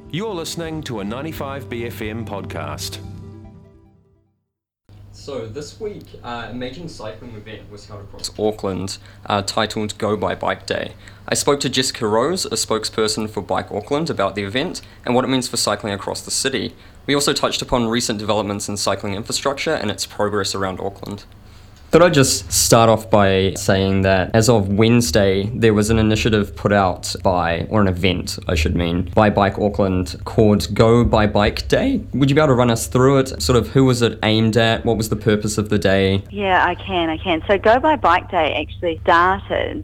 You're listening to a 95BFM podcast. So this week, a major cycling event was held across Auckland, titled Go by Bike Day. I spoke to Jessica Rose, a spokesperson for Bike Auckland, about the event and what it means for cycling across the city. We also touched upon recent developments in cycling infrastructure and its progress around Auckland. Thought I'd just start off by saying that as of Wednesday, there was an initiative put out by Bike Auckland called Go by Bike Day. Would you be able to run us through it? Sort of who was it aimed at? What was the purpose of the day? Yeah, I can. So Go by Bike Day actually started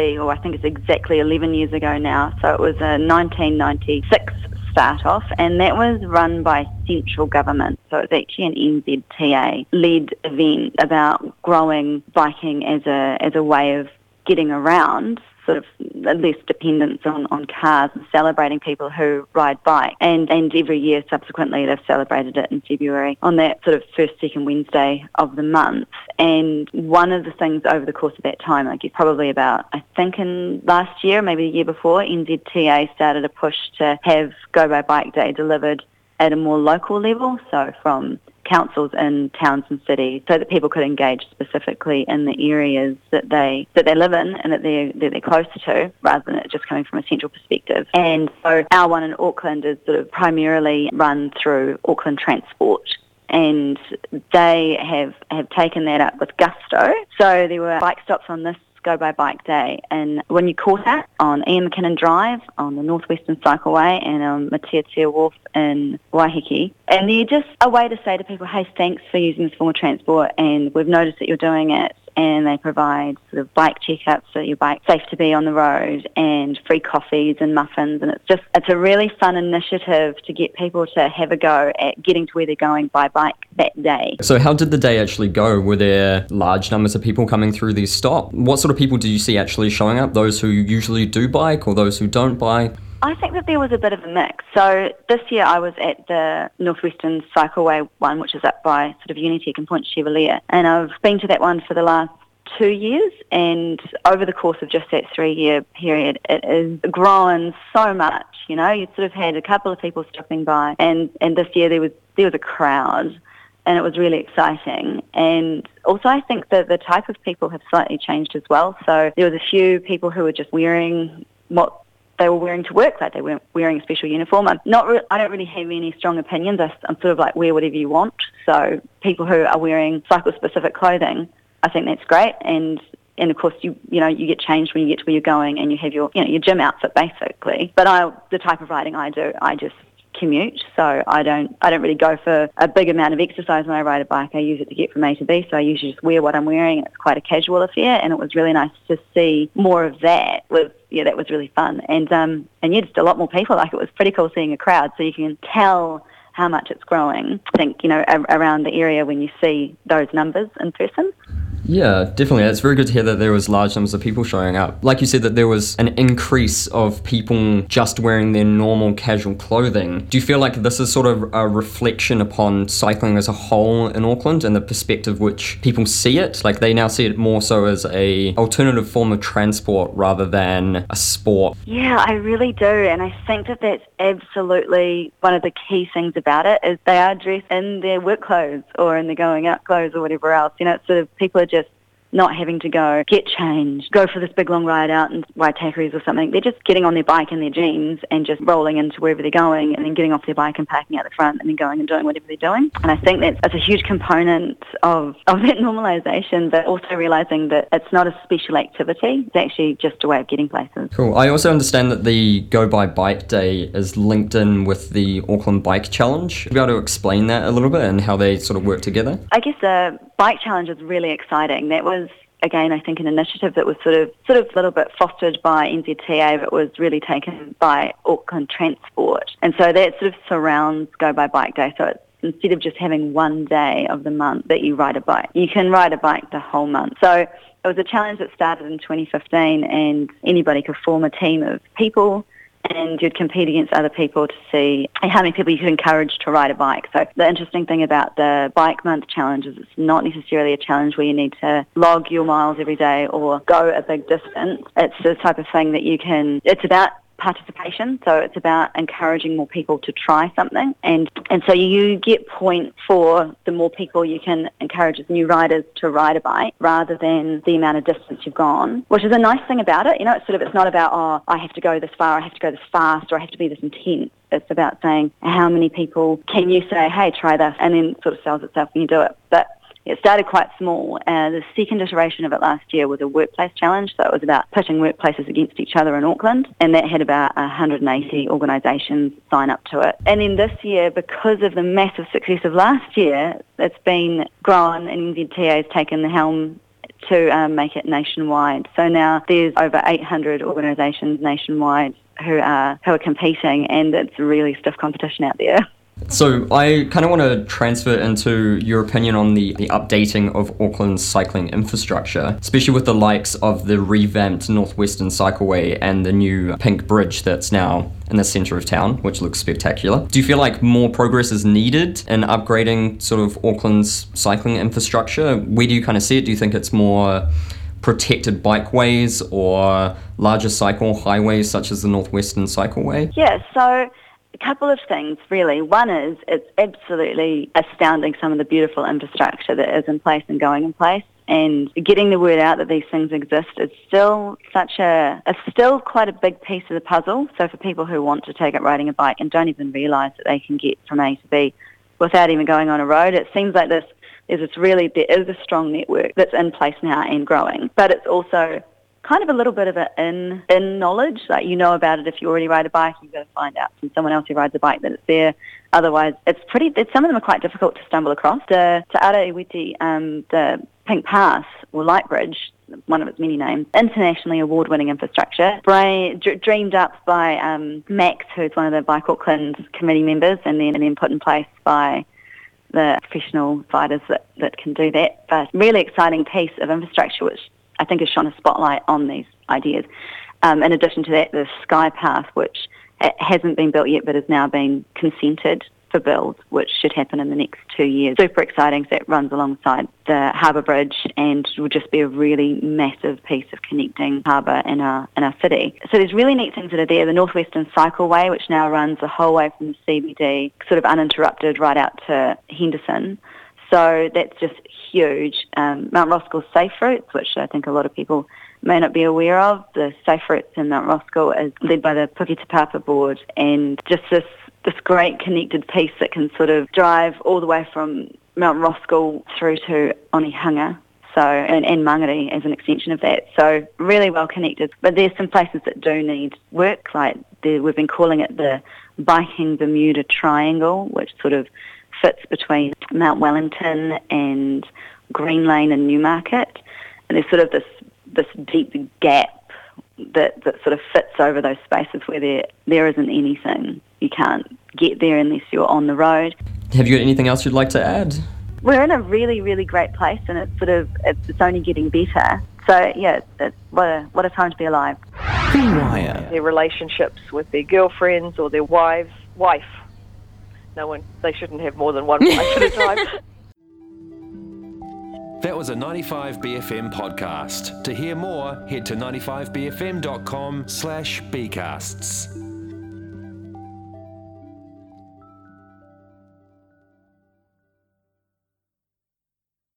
I think it's exactly 11 years ago now. So it was a 1996 start off, and that was run by central government. So it's actually an NZTA-led event about growing biking as a way of getting around, sort of less dependence on cars, and celebrating people who ride bike. And every year subsequently they've celebrated it in February on that sort of first, second Wednesday of the month. And one of the things over the course of that time, I guess probably about, I think in last year, maybe the year before, NZTA started a push to have Go by Bike Day delivered at a more local level, so from councils in towns and cities, so that people could engage specifically in the areas that they live in and that they're closer to, rather than it just coming from a central perspective. And so our one in Auckland is sort of primarily run through Auckland Transport, and they have taken that up with gusto. So there were bike stops on this Go by Bike Day, and when you caught it on Ian McKinnon Drive, on the Northwestern Cycleway, and on Matiatia Wharf in Waiheke. And they're just a way to say to people, hey, thanks for using this form of transport, and we've noticed that you're doing it. And they provide sort of bike checkups so that your bike's safe to be on the road, and free coffees and muffins. And it's a really fun initiative to get people to have a go at getting to where they're going by bike that day. So how did the day actually go? Were there large numbers of people coming through these stops? What sort of people do you see actually showing up? Those who usually do bike or those who don't bike? I think that there was a bit of a mix. So this year I was at the Northwestern Cycleway one, which is up by sort of Unitec and Point Chevalier, and I've been to that one for the last 2 years, and over the course of just that 3-year period, it has grown so much. You know, you sort of had a couple of people stopping by, and this year there was a crowd, and it was really exciting. And also I think that the type of people have slightly changed as well. So there was a few people who were just wearing what they were wearing to work, like they weren't wearing a special uniform. I don't really have any strong opinions. I'm sort of like, wear whatever you want. So people who are wearing cycle-specific clothing, I think that's great. And of course, you get changed when you get to where you're going, and you have your gym outfit basically. But the type of riding I do, I just commute, so I don't really go for a big amount of exercise when I ride a bike. I use it to get from A to B, so I usually just wear what I'm wearing, and it's quite a casual affair. And it was really nice to see more of that. That was really fun, and just a lot more people. Like, it was pretty cool seeing a crowd, so you can tell how much it's growing. I think around the area when you see those numbers in person. Yeah, definitely. It's very good to hear that there was large numbers of people showing up. Like you said, that there was an increase of people just wearing their normal casual clothing. Do you feel like this is sort of a reflection upon cycling as a whole in Auckland and the perspective which people see it? Like, they now see it more so as a alternative form of transport rather than a sport. Yeah, I really do. And I think that that's absolutely one of the key things about it, is they are dressed in their work clothes or in their going out clothes or whatever else. It's sort of, people are just not having to go get changed, go for this big long ride out in Waitakeris or something. They're just getting on their bike in their jeans and just rolling into wherever they're going, and then getting off their bike and parking out the front, and then going and doing whatever they're doing. And I think that's a huge component of that normalisation, but also realising that it's not a special activity. It's actually just a way of getting places. Cool. I also understand that the Go by Bike Day is linked in with the Auckland Bike Challenge. Would you be able to explain that a little bit and how they sort of work together? I guess the Bike Challenge is really exciting. That was, again, I think an initiative that was sort of a little bit fostered by NZTA, but was really taken by Auckland Transport. And so that sort of surrounds Go by Bike Day. So it's, instead of just having one day of the month that you ride a bike, you can ride a bike the whole month. So it was a challenge that started in 2015, and anybody could form a team of people, and you'd compete against other people to see how many people you could encourage to ride a bike. So the interesting thing about the Bike Month Challenge is it's not necessarily a challenge where you need to log your miles every day or go a big distance. It's the type of thing that it's about participation, so it's about encouraging more people to try something, and so you get points for the more people you can encourage as new riders to ride a bike rather than the amount of distance you've gone, which is a nice thing about it. It's not about, oh, I have to go this far, I have to go this fast, or I have to be this intense. It's about saying, how many people can you say, hey, try this, and then sort of sells itself when you do it. But it started quite small. The second iteration of it last year was a workplace challenge, so it was about pitting workplaces against each other in Auckland, and that had about 180 organisations sign up to it. And then this year, because of the massive success of last year, it's been grown, and NZTA has taken the helm to make it nationwide. So now there's over 800 organisations nationwide who are competing, and it's really stiff competition out there. So I kind of want to transfer into your opinion on the updating of Auckland's cycling infrastructure, especially with the likes of the revamped Northwestern Cycleway and the new pink bridge that's now in the centre of town, which looks spectacular. Do you feel like more progress is needed in upgrading sort of Auckland's cycling infrastructure? Where do you kind of see it? Do you think it's more protected bikeways or larger cycle highways such as the Northwestern Cycleway? Yeah, so a couple of things, really. One is it's absolutely astounding some of the beautiful infrastructure that is in place and going in place. And getting the word out that these things exist is still still quite a big piece of the puzzle. So for people who want to take up riding a bike and don't even realise that they can get from A to B without even going on a road, it seems like there is a strong network that's in place now and growing. But it's also kind of a little bit of an in knowledge, like you know about it if you already ride a bike, you've got to find out from someone else who rides a bike that it's there. Otherwise, some of them are quite difficult to stumble across. Te Ara Iwiti, the Pink Pass, or Light Bridge, one of its many names, internationally award-winning infrastructure, dreamed up by Max, who's one of the Bike Auckland committee members, and then put in place by the professional fighters that can do that. But really exciting piece of infrastructure, which I think has shone a spotlight on these ideas. In addition to that, the Sky Path, which hasn't been built yet but has now been consented for build, which should happen in the next 2 years. Super exciting. So it runs alongside the Harbour Bridge and will just be a really massive piece of connecting harbour in our city. So there's really neat things that are there. The Northwestern Cycleway, which now runs the whole way from the CBD, sort of uninterrupted, right out to Henderson. So that's just huge. Mount Roskill Safe Routes, which I think a lot of people may not be aware of. The Safe Routes in Mount Roskill is led by the Puke Te Papa board, and just this great connected piece that can sort of drive all the way from Mount Roskill through to Onehunga. So, and Mangere as an extension of that. So really well connected. But there's some places that do need work, like we've been calling it the Biking Bermuda Triangle, which sort of fits between Mount Wellington and Green Lane and Newmarket. And there's sort of this deep gap that sort of fits over those spaces where there isn't anything. You can't get there unless you're on the road. Have you got anything else you'd like to add? We're in a really, really great place, and it's only getting better. So yeah, what a time to be alive. Their relationships with their girlfriends or their wife. They shouldn't have more than one wife at a time. That was a 95BFM podcast. To hear more, head to 95bfm.com/bcasts.